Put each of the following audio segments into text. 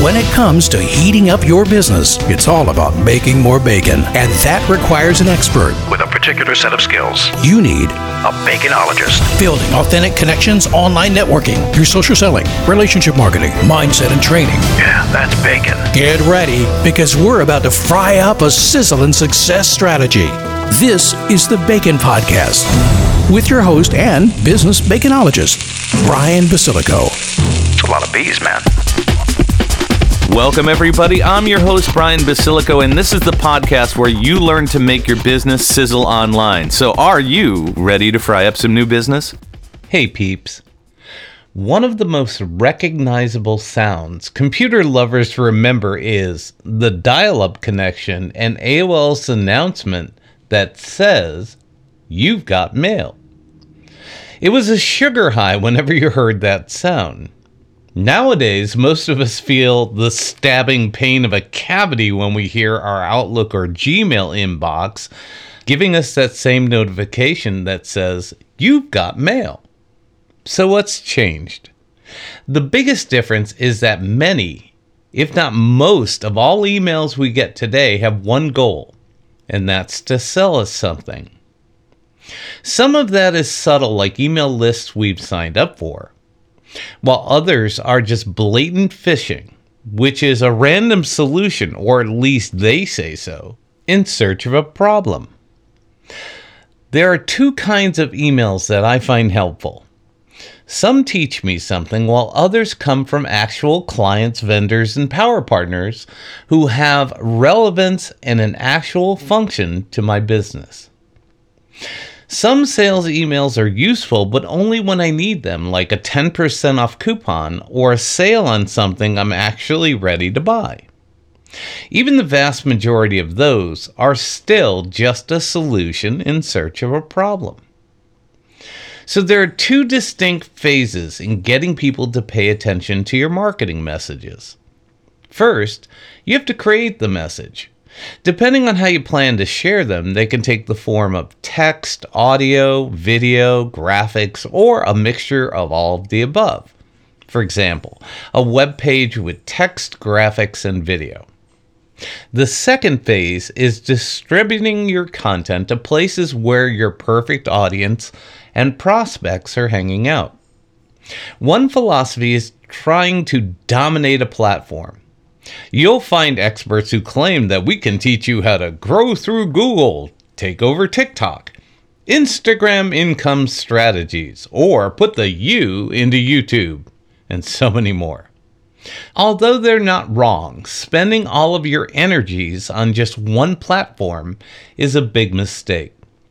When it comes to heating up your business, it's all about making more bacon, and that requires an expert with a particular set of skills. You need a baconologist. Building authentic connections, online networking, your social selling, relationship marketing, mindset and training. Yeah, that's bacon. Get ready, because we're about to fry up a sizzling success strategy. This is the Bacon Podcast with your host and business baconologist, Brian Basilico. It's a lot of bees, man. Welcome, everybody. I'm your host, Brian Basilico, and this is the podcast where you learn to make your business sizzle online. So are you ready to fry up some new business? Hey, peeps. One of the most recognizable sounds computer lovers remember is the dial-up connection and AOL's announcement that says, "You've got mail." It was a sugar high whenever you heard that sound. Nowadays, most of us feel the stabbing pain of a cavity when we hear our Outlook or Gmail inbox giving us that same notification that says, "You've got mail." So what's changed? The biggest difference is that many, if not most, of all emails we get today have one goal, and that's to sell us something. Some of that is subtle, like email lists we've signed up for, while others are just blatant phishing, which is a random solution, or at least they say so, in search of a problem. There are two kinds of emails that I find helpful. Some teach me something, while others come from actual clients, vendors, and power partners who have relevance and an actual function to my business. Some sales emails are useful, but only when I need them, like a 10% off coupon or a sale on something I'm actually ready to buy. Even the vast majority of those are still just a solution in search of a problem. So there are two distinct phases in getting people to pay attention to your marketing messages. First, you have to create the message. Depending on how you plan to share them, they can take the form of text, audio, video, graphics, or a mixture of all of the above. For example, a web page with text, graphics, and video. The second phase is distributing your content to places where your perfect audience and prospects are hanging out. One philosophy is trying to dominate a platform. You'll find experts who claim that we can teach you how to grow through Google, take over TikTok, Instagram income strategies, or put the U into YouTube, and so many more. Although they're not wrong, spending all of your energies on just one platform is a big mistake.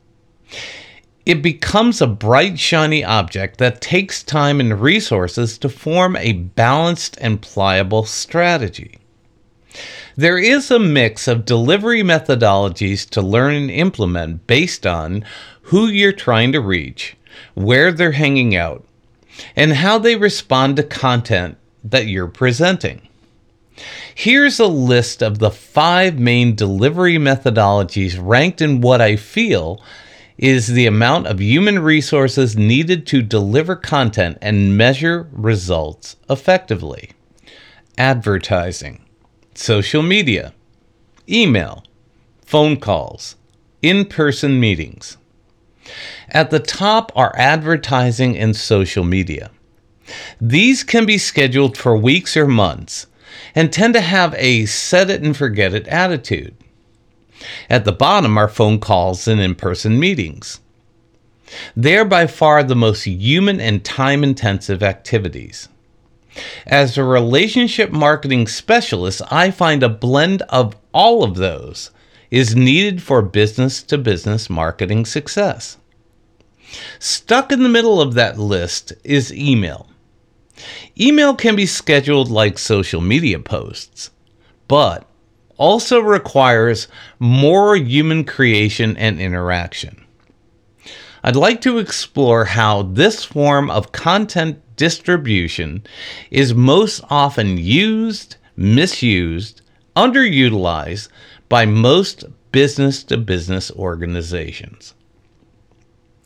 It becomes a bright, shiny object that takes time and resources to form a balanced and pliable strategy. There is a mix of delivery methodologies to learn and implement based on who you're trying to reach, where they're hanging out, and how they respond to content that you're presenting. Here's a list of the 5 main delivery methodologies ranked in what I feel is the amount of human resources needed to deliver content and measure results effectively. Advertising, social media, email, phone calls, in-person meetings. At the top are advertising and social media. These can be scheduled for weeks or months and tend to have a set it and forget it attitude. At the bottom are phone calls and in-person meetings. They are by far the most human and time-intensive activities. As a relationship marketing specialist, I find a blend of all of those is needed for business-to-business marketing success. Stuck in the middle of that list is email. Email can be scheduled like social media posts, but also requires more human creation and interaction. I'd like to explore how this form of content distribution is most often used, misused, underutilized by most business-to-business organizations.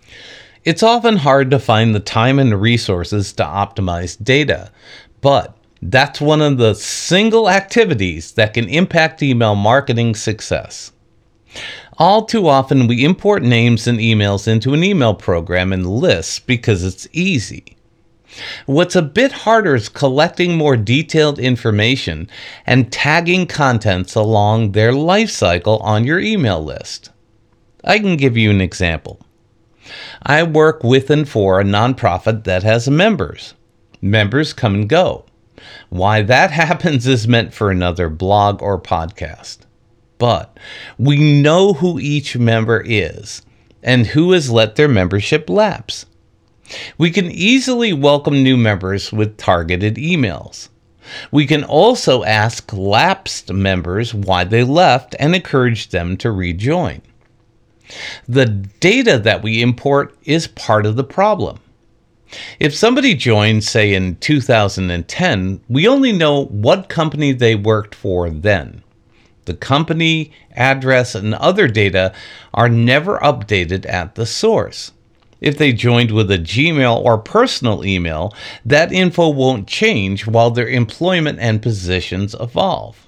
It's often hard to find the time and resources to optimize data, but That's one of the single activities that can impact email marketing success. All too often, we import names and emails into an email program and lists because it's easy. What's a bit harder is collecting more detailed information and tagging contents along their life cycle on your email list. I can give you an example. I work with and for a nonprofit that has members. Members come and go. Why that happens is meant for another blog or podcast. But we know who each member is and who has let their membership lapse. We can easily welcome new members with targeted emails. We can also ask lapsed members why they left and encourage them to rejoin. The data that we import is part of the problem. If somebody joined, say in 2010, we only know what company they worked for then. The company, address, and other data are never updated at the source. If they joined with a Gmail or personal email, that info won't change while their employment and positions evolve.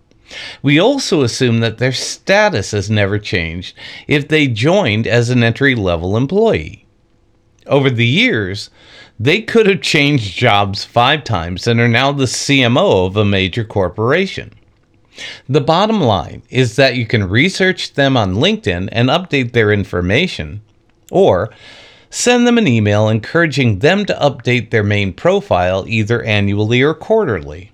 We also assume that their status has never changed if they joined as an entry-level employee. Over the years, they could have changed jobs 5 times and are now the CMO of a major corporation. The bottom line is that you can research them on LinkedIn and update their information, or send them an email encouraging them to update their main profile either annually or quarterly.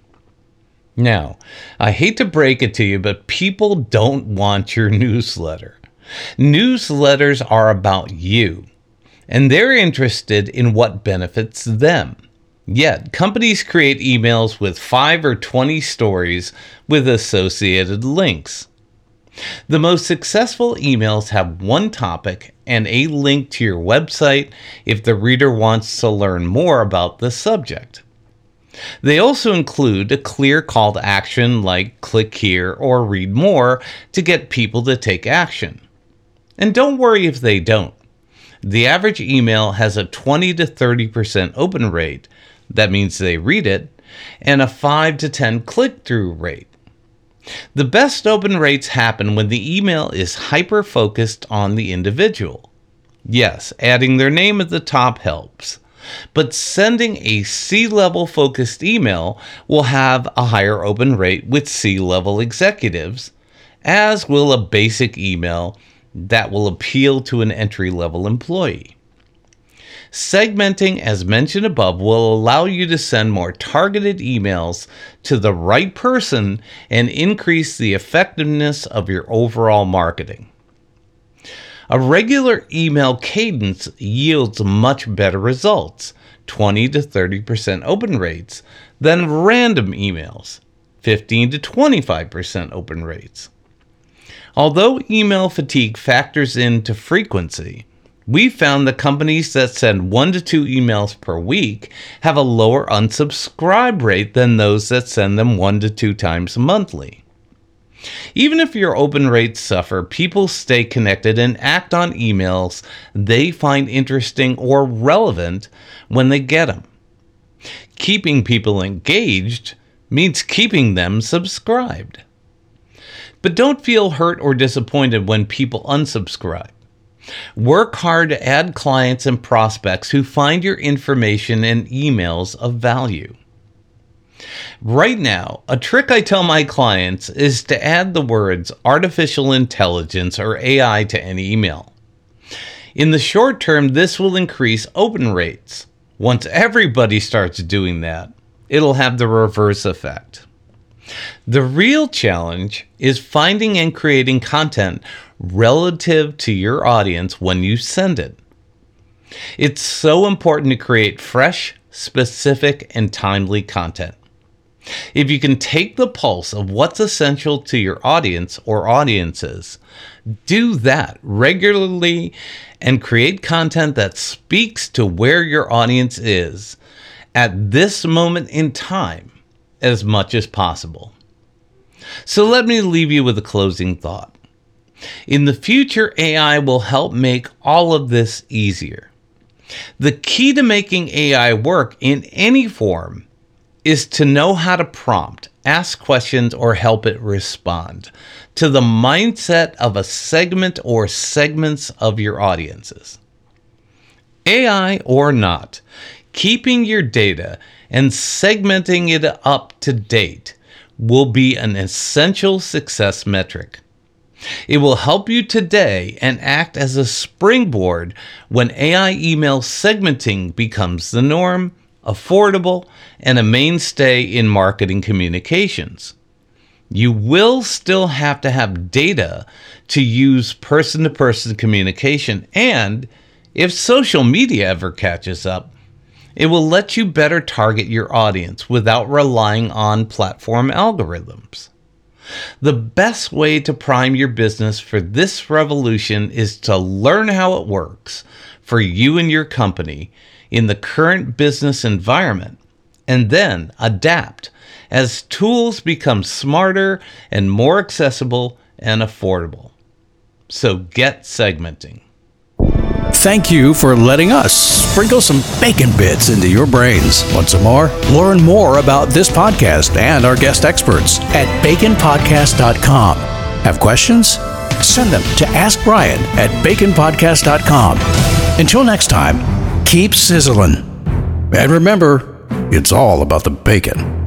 Now, I hate to break it to you, but people don't want your newsletter. Newsletters are about you, and they're interested in what benefits them. Yet, companies create emails with 5 or 20 stories with associated links. The most successful emails have one topic and a link to your website if the reader wants to learn more about the subject. They also include a clear call to action like click here or read more to get people to take action. And don't worry if they don't. The average email has a 20 to 30% open rate, that means they read it, and a 5 to 10 click-through rate. The best open rates happen when the email is hyper-focused on the individual. Yes, adding their name at the top helps, but sending a C-level focused email will have a higher open rate with C-level executives, as will a basic email that will appeal to an entry-level employee. Segmenting, as mentioned above, will allow you to send more targeted emails to the right person and increase the effectiveness of your overall marketing. A regular email cadence yields much better results, 20 to 30% open rates, than random emails, 15 to 25% open rates. Although email fatigue factors into frequency, we found that companies that send 1 to 2 emails per week have a lower unsubscribe rate than those that send them 1 to 2 times monthly. Even if your open rates suffer, people stay connected and act on emails they find interesting or relevant when they get them. Keeping people engaged means keeping them subscribed. But don't feel hurt or disappointed when people unsubscribe. Work hard to add clients and prospects who find your information and emails of value. Right now, a trick I tell my clients is to add the words artificial intelligence or AI to any email. In the short term, this will increase open rates. Once everybody starts doing that, it'll have the reverse effect. The real challenge is finding and creating content relative to your audience when you send it. It's so important to create fresh, specific, and timely content. If you can take the pulse of what's essential to your audience or audiences, do that regularly and create content that speaks to where your audience is at this moment in time as much as possible. So let me leave you with a closing thought. In the future, AI will help make all of this easier. The key to making AI work in any form is to know how to prompt, ask questions, or help it respond to the mindset of a segment or segments of your audiences. AI or not, keeping your data and segmenting it up to date will be an essential success metric. It will help you today and act as a springboard when AI email segmenting becomes the norm, affordable, and a mainstay in marketing communications. You will still have to have data to use person-to-person communication, and if social media ever catches up, it will let you better target your audience without relying on platform algorithms. The best way to prime your business for this revolution is to learn how it works for you and your company in the current business environment, and then adapt as tools become smarter and more accessible and affordable. So get segmenting. Thank you for letting us sprinkle some bacon bits into your brains. Want some more? Learn more about this podcast and our guest experts at baconpodcast.com. Have questions? Send them to askbrian@baconpodcast.com. Until next time, keep sizzling. And remember, it's all about the bacon.